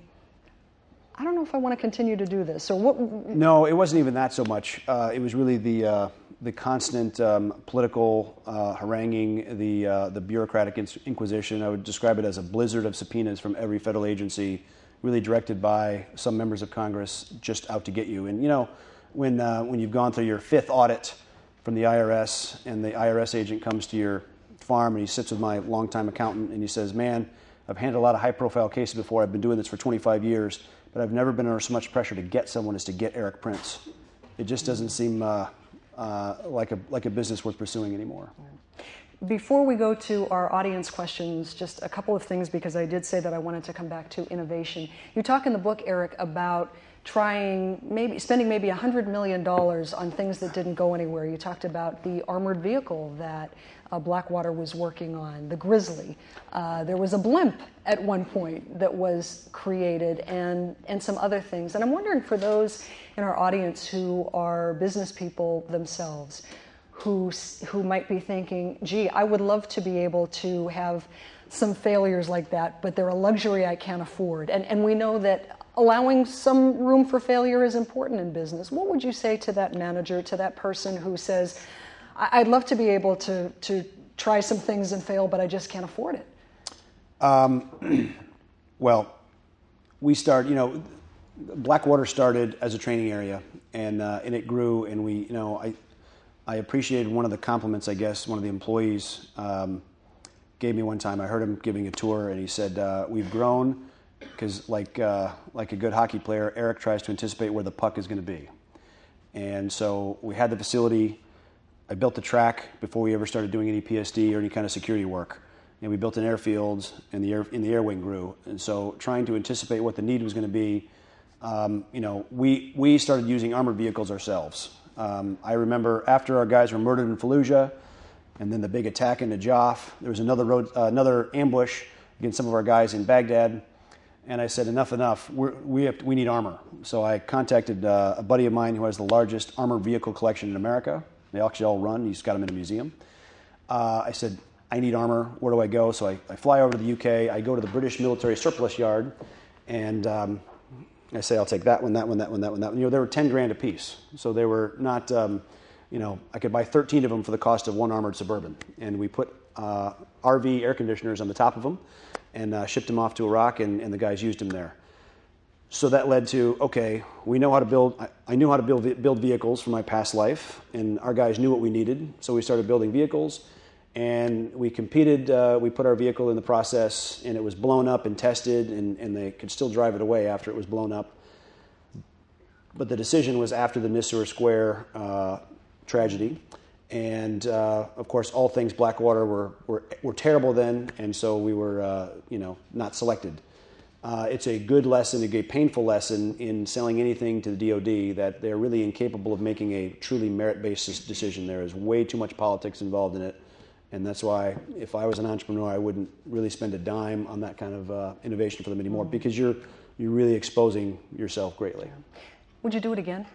I don't know if I want to continue to do this, or what? No, it wasn't even that so much. Uh, it was really the, uh, the constant um, political uh, haranguing, the uh, the bureaucratic inquisition. I would describe it as a blizzard of subpoenas from every federal agency, really directed by some members of Congress, just out to get you. And you know, when uh, when you've gone through your fifth audit from the I R S, and the I R S agent comes to your farm and he sits with my longtime accountant and he says, "Man, I've handled a lot of high-profile cases before. I've been doing this for twenty-five years, but I've never been under so much pressure to get someone as to get Erik Prince." It just doesn't seem. Uh, Uh, like a like a business worth pursuing anymore. Before we go to our audience questions, just a couple of things, because I did say that I wanted to come back to innovation. You talk in the book, Erik, about trying, maybe spending maybe one hundred million dollars on things that didn't go anywhere. You talked about the armored vehicle that uh, Blackwater was working on, the Grizzly. Uh, there was a blimp at one point that was created, and, and some other things. And I'm wondering, for those in our audience who are business people themselves, who who might be thinking, gee, I would love to be able to have some failures like that, but they're a luxury I can't afford. And and we know that allowing some room for failure is important in business. What would you say to that manager, to that person who says, I'd love to be able to, to try some things and fail, but I just can't afford it? Um, well, we start, you know, Blackwater started as a training area, and uh, and it grew, and we, you know, I I appreciated one of the compliments, I guess, one of the employees um, gave me one time. I heard him giving a tour, and he said, uh, we've grown because like, uh, like a good hockey player, Erik tries to anticipate where the puck is going to be. And so we had the facility. I built the track before we ever started doing any P S D or any kind of security work. And we built an airfield, and the air, and the air wing grew. And so trying to anticipate what the need was going to be, um, you know, we, we started using armored vehicles ourselves. Um, I remember after our guys were murdered in Fallujah, and then the big attack in Najaf, there was another road, uh, another ambush against some of our guys in Baghdad. And I said, enough, enough. We're, we have, we need armor. So I contacted uh, a buddy of mine who has the largest armored vehicle collection in America. They actually all run. He's got them in a museum. Uh, I said, I need armor. Where do I go? So I, I fly over to the U K. I go to the British Military Surplus Yard, and um, I say, I'll take that one, that one, that one, that one, that one. You know, they were ten grand a piece. So they were not, um, you know, I could buy thirteen of them for the cost of one armored Suburban. And we put uh, R V air conditioners on the top of them and uh, shipped them off to Iraq, and, and the guys used them there. So that led to, okay, we know how to build, I, I knew how to build, build vehicles from my past life, and our guys knew what we needed. So we started building vehicles. And we competed, uh, we put our vehicle in the process, and it was blown up and tested, and, and they could still drive it away after it was blown up. But the decision was after the Nisour Square uh, tragedy. And, uh, of course, all things Blackwater were, were, were terrible then, and so we were, uh, you know, not selected. Uh, it's a good lesson, a painful lesson in selling anything to the D O D that they're really incapable of making a truly merit-based decision. There is way too much politics involved in it. And that's why, if I was an entrepreneur, I wouldn't really spend a dime on that kind of uh, innovation for them anymore, because you're you're really exposing yourself greatly. Would you do it again?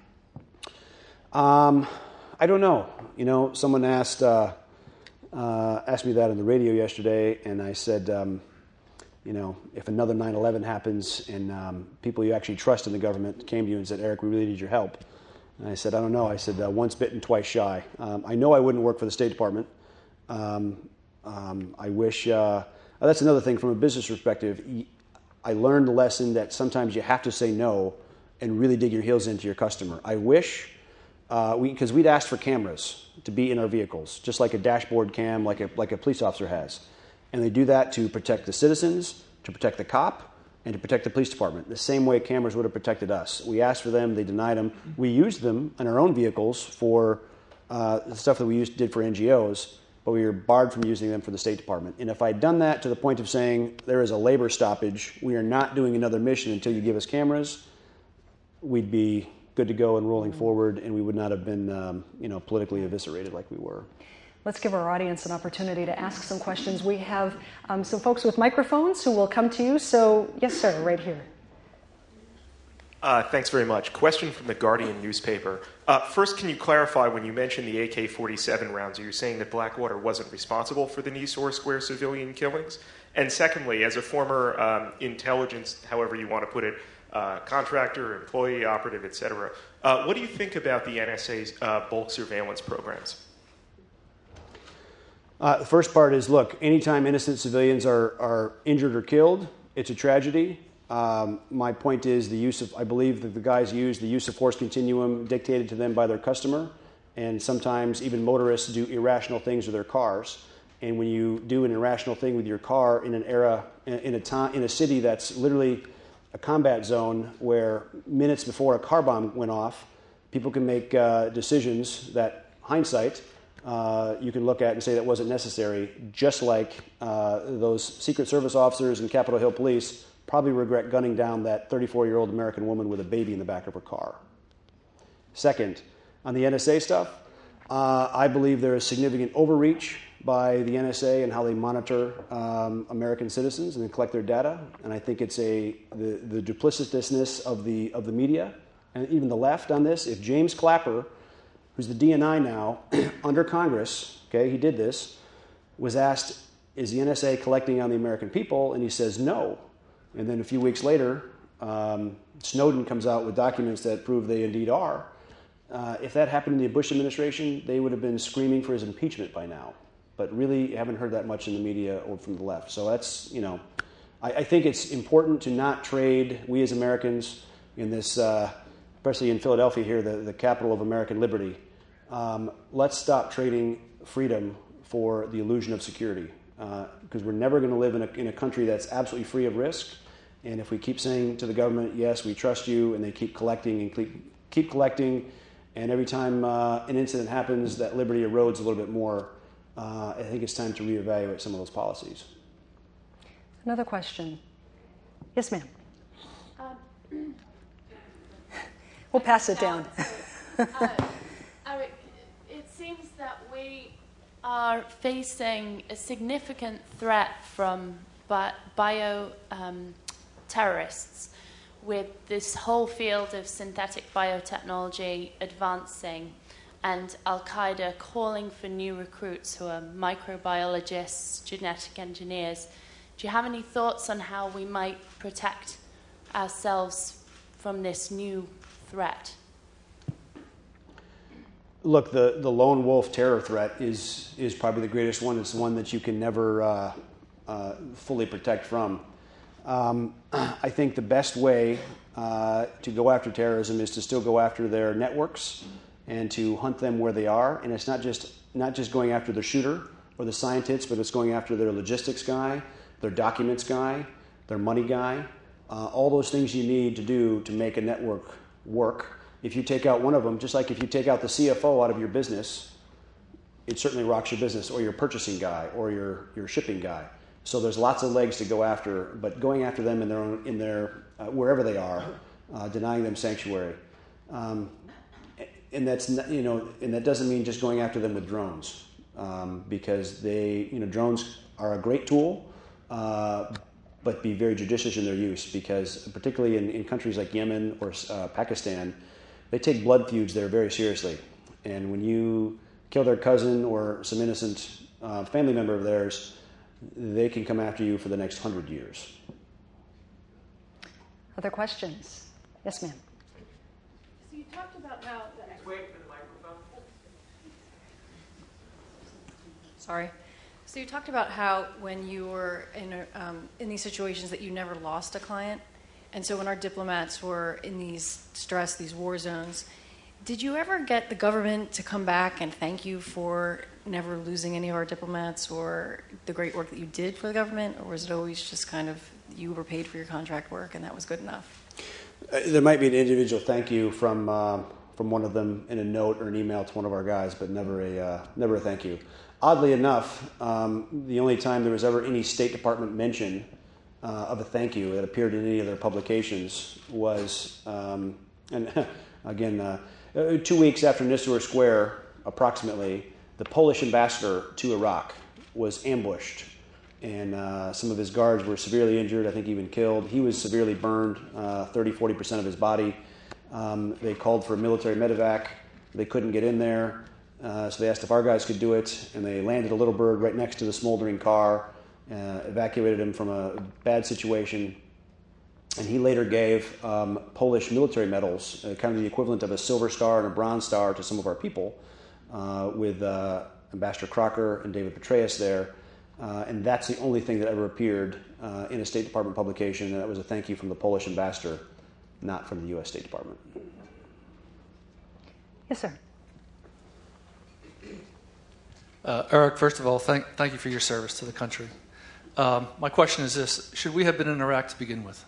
Um, I don't know. You know, someone asked uh, uh, asked me that on the radio yesterday, and I said, um, you know, if another nine eleven happens and um, people you actually trust in the government came to you and said, Eric, we really need your help. And I said, I don't know. I said, uh, once bitten, twice shy. Um, I know I wouldn't work for the State Department. Um, um, I wish, uh, that's another thing from a business perspective. I learned the lesson that sometimes you have to say no and really dig your heels into your customer. I wish, uh, we, because we'd asked for cameras to be in our vehicles, just like a dashboard cam, like a, like a police officer has. And they do that to protect the citizens, to protect the cop, and to protect the police department, the same way cameras would have protected us. We asked for them, they denied them. We used them in our own vehicles for uh, the stuff that we used, did for N G Os, but we were barred from using them for the State Department. And if I'd done that to the point of saying there is a labor stoppage, we are not doing another mission until you give us cameras, we'd be good to go and rolling forward, and we would not have been um, you know, politically eviscerated like we were. Let's give our audience an opportunity to ask some questions. We have um, some folks with microphones who will come to you. So, yes, sir, right here. Uh, thanks very much. Question from the Guardian newspaper. Uh, first, can you clarify, when you mentioned the A K forty-seven rounds, are you saying that Blackwater wasn't responsible for the Nisour Square civilian killings? And secondly, as a former um, intelligence, however you want to put it, uh, contractor, employee, operative, et cetera, uh, what do you think about the N S A's uh, bulk surveillance programs? Uh, the first part is, look, anytime innocent civilians are, are injured or killed, it's a tragedy. Um, my point is the use of, I believe that the guys use the use of force continuum dictated to them by their customer, and sometimes even motorists do irrational things with their cars. And when you do an irrational thing with your car in an era, in, in a time, in a city that's literally a combat zone where minutes before a car bomb went off, people can make uh, decisions that, hindsight, uh, you can look at and say that wasn't necessary, just like uh, those Secret Service officers and Capitol Hill Police probably regret gunning down that thirty-four-year-old American woman with a baby in the back of her car. Second, on the N S A stuff, uh, I believe there is significant overreach by the N S A and how they monitor um, American citizens and collect their data. And I think it's a the, the duplicitousness of the of the media and even the left on this. If James Clapper, who's the D N I now under Congress, okay, he did this, was asked, is the N S A collecting on the American people? And he says no. And then a few weeks later, um, Snowden comes out with documents that prove they indeed are. Uh, if that happened in the Bush administration, they would have been screaming for his impeachment by now. But really, you haven't heard that much in the media or from the left. So that's, you know, I, I think it's important to not trade, we as Americans, in this, uh, especially in Philadelphia here, the, the capital of American liberty, um, let's stop trading freedom for the illusion of security. Because uh, we're never going to live in a, in a country that's absolutely free of risk. And if we keep saying to the government, yes, we trust you, and they keep collecting and keep, keep collecting, and every time uh, an incident happens, that liberty erodes a little bit more, uh, I think it's time to reevaluate some of those policies. Another question. Yes, ma'am. Um, we'll pass it down. uh, Eric, it seems that we are facing a significant threat from bi- bio um, terrorists. With this whole field of synthetic biotechnology advancing and Al-Qaeda calling for new recruits who are microbiologists, genetic engineers, do you have any thoughts on how we might protect ourselves from this new threat? Look, the, the lone wolf terror threat is is probably the greatest one. It's the one that you can never uh, uh, fully protect from. Um, I think the best way uh, to go after terrorism is to still go after their networks and to hunt them where they are. And it's not just not just going after the shooter or the scientist, but it's going after their logistics guy, their documents guy, their money guy, uh, all those things you need to do to make a network work. If you take out one of them, just like if you take out the C F O out of your business, it certainly rocks your business, or your purchasing guy, or your, your shipping guy. So there's lots of legs to go after, but going after them in their own, in their uh, wherever they are, uh, denying them sanctuary, um, and that's not, you know, and that doesn't mean just going after them with drones, um, because they, you know, drones are a great tool, uh, but be very judicious in their use, because particularly in, in countries like Yemen or uh, Pakistan, they take blood feuds there very seriously, and when you kill their cousin or some innocent uh, family member of theirs, they can come after you for the next hundred years. Other questions? Yes, ma'am. So you talked about how... The... Wait for the microphone. Sorry. So you talked about how when you were in, a, um, in these situations that you never lost a client. And so when our diplomats were in these stress, these war zones, did you ever get the government to come back and thank you for never losing any of our diplomats or the great work that you did for the government? Or was it always just kind of you were paid for your contract work and that was good enough? Uh, there might be an individual thank you from uh, from one of them in a note or an email to one of our guys, but never a uh, never a thank you. Oddly enough, um, the only time there was ever any State Department mention uh, of a thank you that appeared in any of their publications was, um, and again, uh, two weeks after Nisour Square, approximately, the Polish ambassador to Iraq was ambushed, and uh, some of his guards were severely injured, I think even killed. He was severely burned, uh, thirty, forty percent of his body. Um, they called for a military medevac. They couldn't get in there, uh, so they asked if our guys could do it, and they landed a little bird right next to the smoldering car, uh, evacuated him from a bad situation. And he later gave um, Polish military medals, uh, kind of the equivalent of a silver star and a bronze star to some of our people, uh, with uh, Ambassador Crocker and David Petraeus there. Uh, and that's the only thing that ever appeared uh, in a State Department publication, and that was a thank you from the Polish ambassador, not from the U S State Department. Yes, sir. Uh, Eric, first of all, thank, thank you for your service to the country. Um, my question is this: should we have been in Iraq to begin with?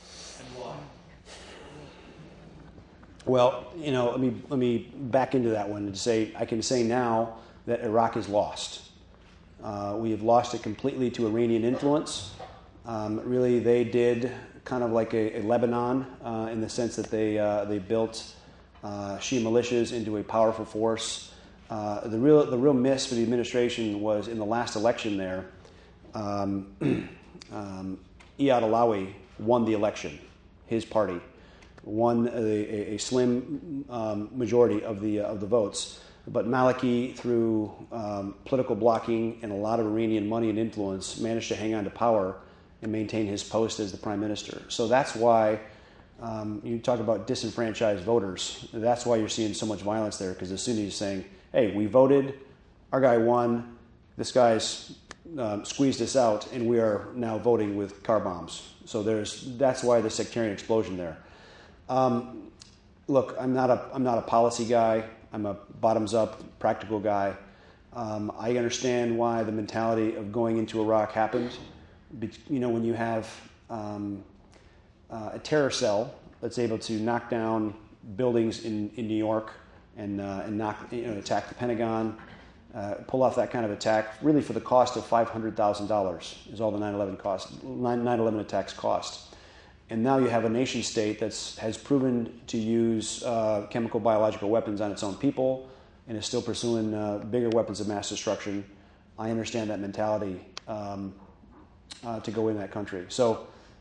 Well, you know, let me let me back into that one and say I can say now that Iraq is lost. Uh, we have lost it completely to Iranian influence. Um, really, they did kind of like a, a Lebanon uh, in the sense that they uh, they built uh, Shia militias into a powerful force. Uh, the real the real miss for the administration was in the last election there. Um, um, Iyad Allawi won the election, his party. Won a, a slim um, majority of the uh, of the votes, but Maliki, through um, political blocking and a lot of Iranian money and influence, managed to hang on to power and maintain his post as the prime minister. So that's why um, you talk about disenfranchised voters. That's why you're seeing so much violence there, because the Sunnis are saying, "Hey, we voted, our guy won, this guy's um, squeezed us out, and we are now voting with car bombs." So there's that's why the sectarian explosion there. Um, look, I'm not a I'm not a policy guy. I'm a bottoms-up, practical guy. Um, I understand why the mentality of going into Iraq happened. Be, you know, when you have um, uh, a terror cell that's able to knock down buildings in, in New York and uh, and knock you know attack the Pentagon, uh, pull off that kind of attack, really for the cost of five hundred thousand dollars is all the nine eleven cost nine eleven attacks cost. And now you have a nation state that has proven to use uh, chemical biological weapons on its own people and is still pursuing uh, bigger weapons of mass destruction. I understand that mentality um, uh, to go in that country. So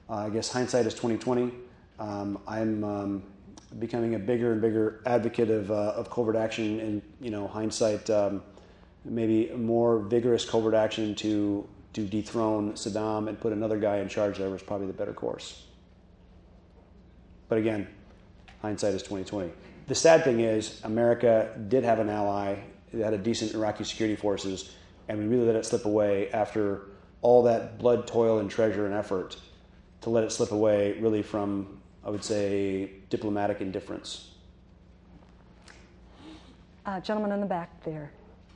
Uh, I guess hindsight is twenty twenty. Um, I'm um, becoming a bigger and bigger advocate of, uh, of covert action, and you know, hindsight, um, maybe more vigorous covert action to to dethrone Saddam and put another guy in charge there was probably the better course. But again, hindsight is twenty twenty. The sad thing is, America did have an ally that had a decent Iraqi security forces, and we really let it slip away after all that blood, toil, and treasure and effort to let it slip away really from, I would say, diplomatic indifference. Uh, gentleman in the back there.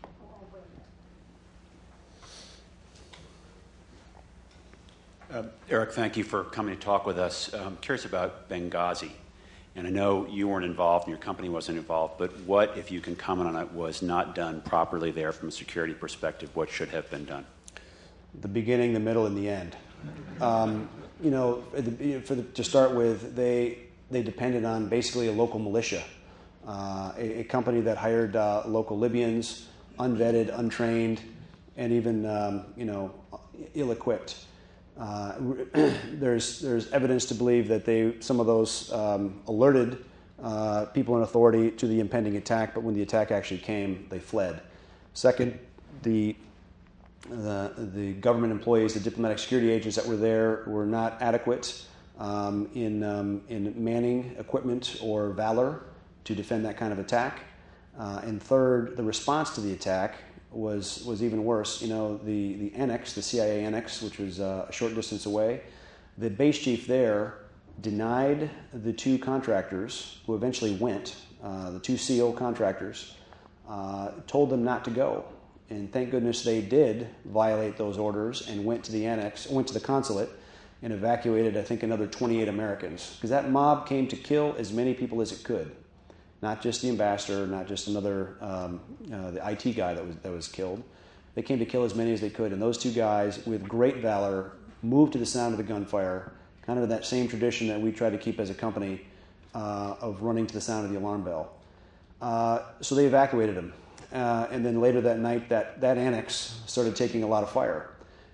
Uh, Eric, thank you for coming to talk with us. I'm curious about Benghazi. And I know you weren't involved and your company wasn't involved, but what, if you can comment on it, was not done properly there from a security perspective? What should have been done? The beginning, the middle, and the end. Um, you know, for the, to start with, they they depended on basically a local militia, uh, a, a company that hired uh, local Libyans, unvetted, untrained, and even um, you know, ill-equipped. Uh, there's there's evidence to believe that they some of those um, alerted uh, people in authority to the impending attack, but when the attack actually came, they fled. Second, the the, the government employees, the diplomatic security agents that were there, were not adequate um, in um, in manning, equipment, or valor to defend that kind of attack. Uh, and third, the response to the attack was was even worse. You know, the, the annex, the C I A annex, which was uh, a short distance away, the base chief there denied the two contractors who eventually went, uh, the two SEAL contractors, uh, told them not to go. And thank goodness they did violate those orders and went to the annex, went to the consulate and evacuated, I think, another twenty-eight Americans. Because that mob came to kill as many people as it could. Not just the ambassador, not just another, um, uh, the I T guy that was that was killed. They came to kill as many as they could, and those two guys, with great valor, moved to the sound of the gunfire, kind of that same tradition that we try to keep as a company uh, of running to the sound of the alarm bell. Uh, so they evacuated them, uh, and then later that night, that, that annex started taking a lot of fire.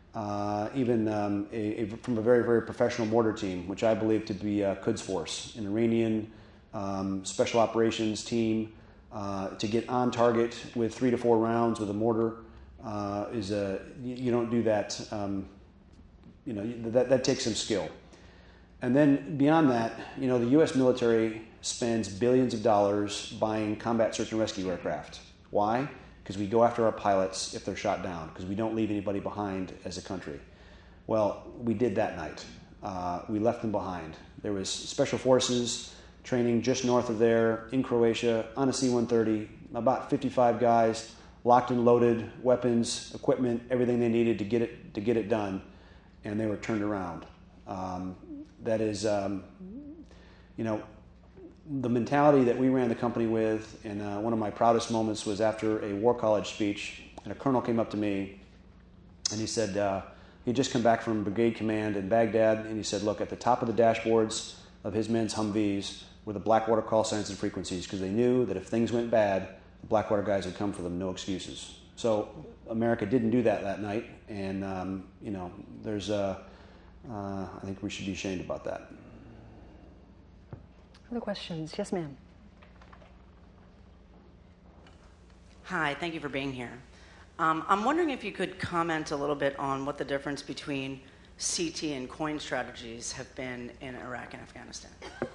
Uh, even um, a, a, from a very, very professional mortar team, which I believe to be uh, Quds Force, an Iranian Um, special operations team, uh, to get on target with three to four rounds with a mortar uh, is a you, you don't do that. Um, you know that that takes some skill. And then beyond that, you know the U S military spends billions of dollars buying combat search and rescue aircraft. Why? Because we go after our pilots if they're shot down. Because we don't leave anybody behind as a country. Well, we did that night. Uh, we left them behind. There was special forces training just north of there in Croatia on a C one thirty, about fifty-five guys, locked and loaded, weapons, equipment, everything they needed to get it to get it done, and they were turned around. Um, that is, um, you know, the mentality that we ran the company with, and uh, one of my proudest moments was after a War College speech, and a colonel came up to me, and he said, uh, he'd just come back from brigade command in Baghdad, and he said, look, at the top of the dashboards of his men's Humvees were the Blackwater call signs and frequencies, because they knew that if things went bad, the Blackwater guys would come for them, no excuses. So America didn't do that that night, and um, you know, there's a, uh, I think we should be ashamed about that. Other questions? Yes, ma'am. Hi, thank you for being here. Um, I'm wondering if you could comment a little bit on what the difference between C T and COIN strategies have been in Iraq and Afghanistan.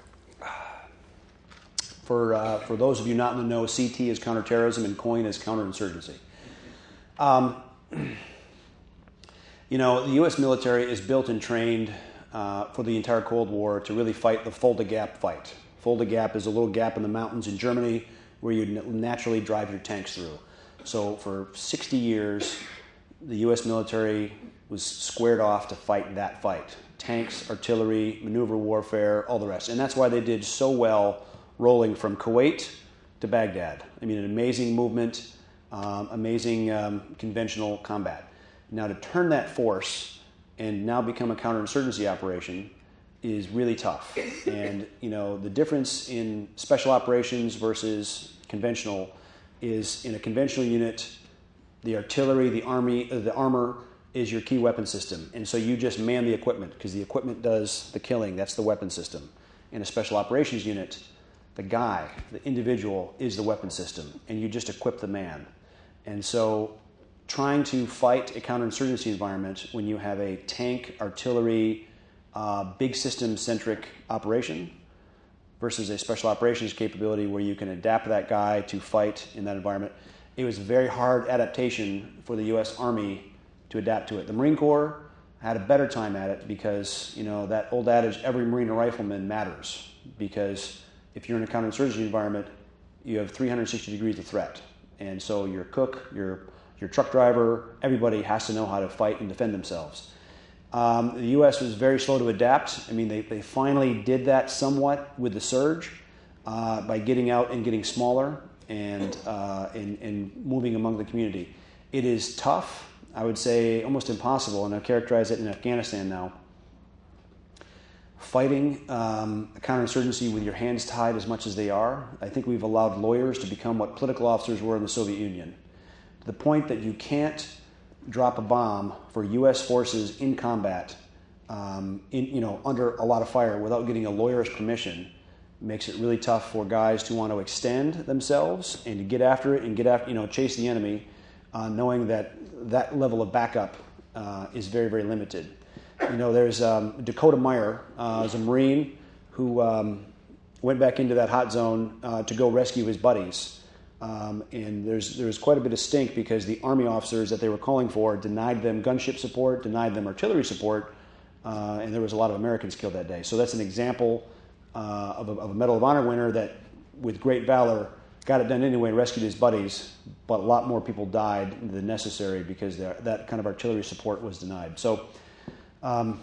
For uh, for those of you not in the know, C T is counterterrorism and COIN is counterinsurgency. Um, you know, the U S military is built and trained uh, for the entire Cold War to really fight the Fulda Gap fight. Fulda Gap is a little gap in the mountains in Germany where you naturally drive your tanks through. So for sixty years, the U S military was squared off to fight that fight. Tanks, artillery, maneuver warfare, all the rest. And that's why they did so well rolling from Kuwait to Baghdad. I mean, an amazing movement, um, amazing um, conventional combat. Now to turn that force and now become a counterinsurgency operation is really tough. And, you know, the difference in special operations versus conventional is in a conventional unit, the artillery, the army, uh, the armor is your key weapon system. And so you just man the equipment because the equipment does the killing. That's the weapon system. In a special operations unit, the guy, the individual, is the weapon system, and you just equip the man. And so trying to fight a counterinsurgency environment when you have a tank, artillery, uh, big system-centric operation versus a special operations capability where you can adapt that guy to fight in that environment, it was a very hard adaptation for the U S Army to adapt to it. The Marine Corps had a better time at it because, you know, that old adage, every Marine and rifleman matters, because if you're in a counterinsurgency environment, you have three hundred sixty degrees of threat. And so your cook, your your truck driver, everybody has to know how to fight and defend themselves. Um, the U S was very slow to adapt. I mean, they, they finally did that somewhat with the surge uh, by getting out and getting smaller and, uh, and, and moving among the community. It is tough. I would say almost impossible, and I characterize it in Afghanistan now. Fighting um, a counterinsurgency with your hands tied as much as they are, I think we've allowed lawyers to become what political officers were in the Soviet Union. To the point that you can't drop a bomb for U S forces in combat, um, in, you know, under a lot of fire without getting a lawyer's permission, makes it really tough for guys to want to extend themselves and to get after it and get after, you know, chase the enemy. Uh, knowing that that level of backup uh, is very, very limited. You know, there's um, Dakota Meyer, uh, is a Marine who um, went back into that hot zone uh, to go rescue his buddies. Um, and there's there's quite a bit of stink because the Army officers that they were calling for denied them gunship support, denied them artillery support, uh, and there was a lot of Americans killed that day. So that's an example uh, of, a, of a Medal of Honor winner that, with great valor, got it done anyway and rescued his buddies, but a lot more people died than necessary because that kind of artillery support was denied. So um,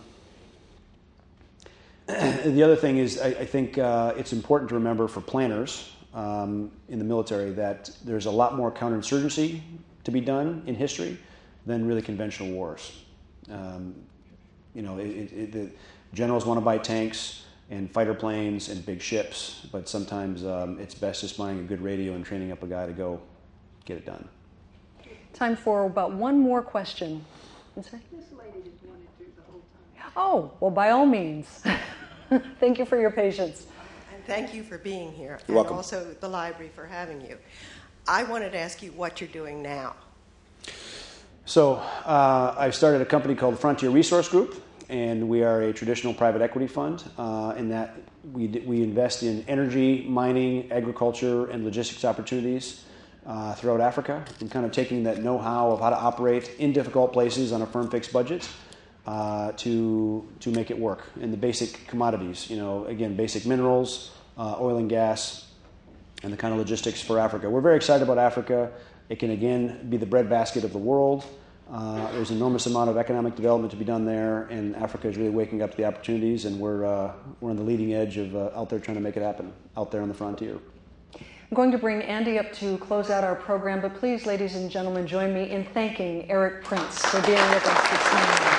the other thing is I, I think uh, it's important to remember for planners um, in the military that there's a lot more counterinsurgency to be done in history than really conventional wars. Um, you know, it, it, the generals want to buy tanks and fighter planes and big ships, but sometimes um, it's best just buying a good radio and training up a guy to go get it done. Time for about one more question. This lady just wanted to the whole time. Oh, well, by all means. Thank you for your patience. And thank you for being here. You're and welcome. Also the library for having you. I wanted to ask you what you're doing now. So uh, I started a company called Frontier Resource Group, and we are a traditional private equity fund uh, in that we, we invest in energy, mining, agriculture, and logistics opportunities uh, throughout Africa, and kind of taking that know-how of how to operate in difficult places on a firm fixed budget uh, to, to make it work in the basic commodities, you know, again, basic minerals, uh, oil and gas, and the kind of logistics for Africa. We're very excited about Africa. It can, again, be the breadbasket of the world. Uh, there's an enormous amount of economic development to be done there, and Africa is really waking up to the opportunities, and we're uh, we're on the leading edge of uh, out there trying to make it happen, out there on the frontier. I'm going to bring Andy up to close out our program, but please, ladies and gentlemen, join me in thanking Erik Prince for being with us this morning.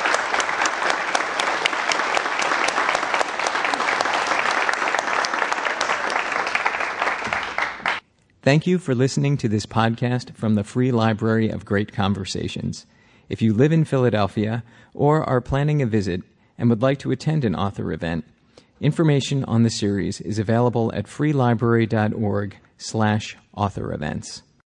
Thank you for listening to this podcast from the Free Library of Great Conversations. If you live in Philadelphia or are planning a visit and would like to attend an author event, information on the series is available at freelibrary dot org slash author events.